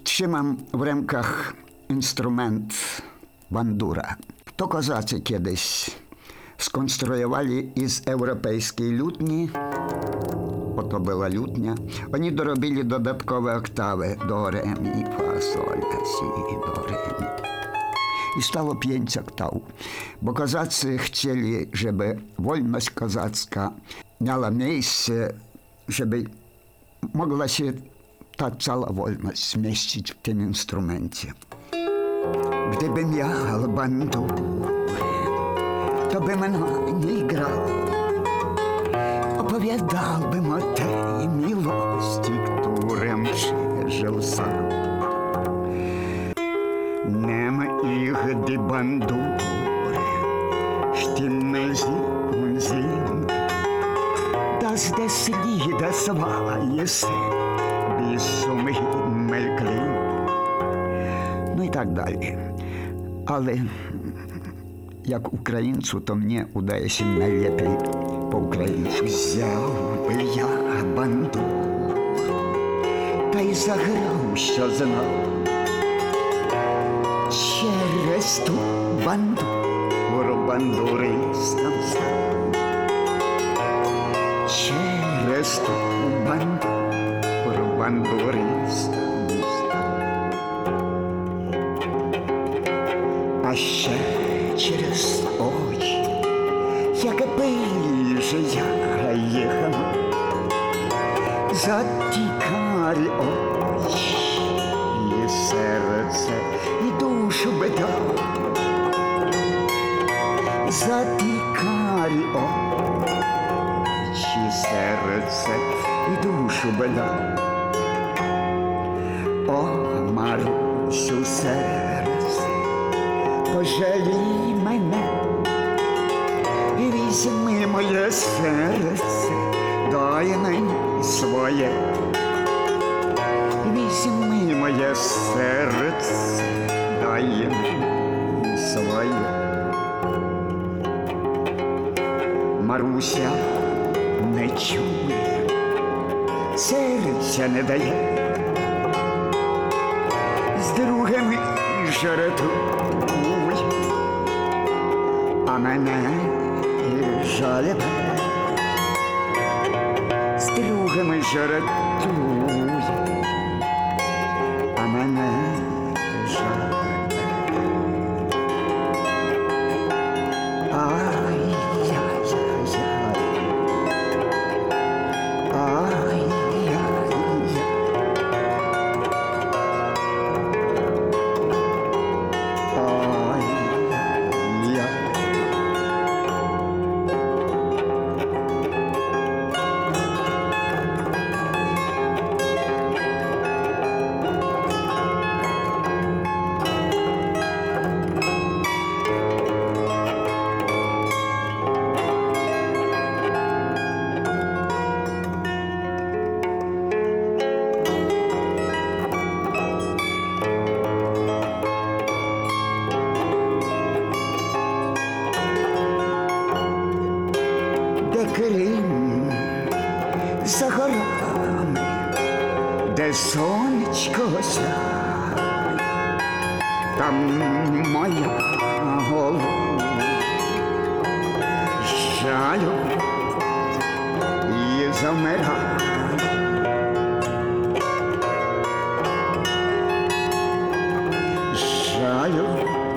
Trzymam w rękach instrument bandura. To kozacy kiedyś skonstruowali z europejskiej lutni. Oto była lutnia. Oni dorobili dodatkowe oktawy do re, mi, fa, sol, la, si, do, re, mi. I stało 5 oktaw. Bo kozacy chcieli, żeby wolność kozacka miała miejsce, żeby mogła się ta cała wolność zmieścić w tym instrumencie. Gdybym miał bandur, to bym nie grał. Opowiadałbym o tej miłości, którą przeżył sam. Nem ich die Bandur, Stimme sie singt, dass des Liedes weiße bis zum Himmel klingt. Ну і так далі. Але як українцю, то мені удається найлепей по-українськи. Взяв би я бандуру, та й заграв, що знав. Через ту бандуру бандуристом став. Через ту бандуру бандуристом став. А ще через очі, якби же я їхав за ті карі очі, і серце, і душу би дав, за ті карі очі, серце, і душу би дав. О, Марусю, серце, пожалій мене, і візьми моє серце, дай мені своє. Візьми моє серце, дай мені своє. Маруся не чує, серця не дає, з другими жартує, а мене жаль, з другими жартує, а мене жаль. Крим за горами, де сонечко сяє, там моя голова жалю і замирає. Жалю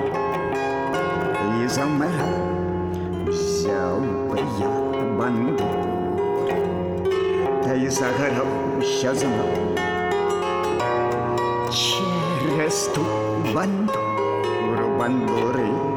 і замирає. Взяв би я бандуру, та й заграв, що знав. Через ту бандуру бандуристом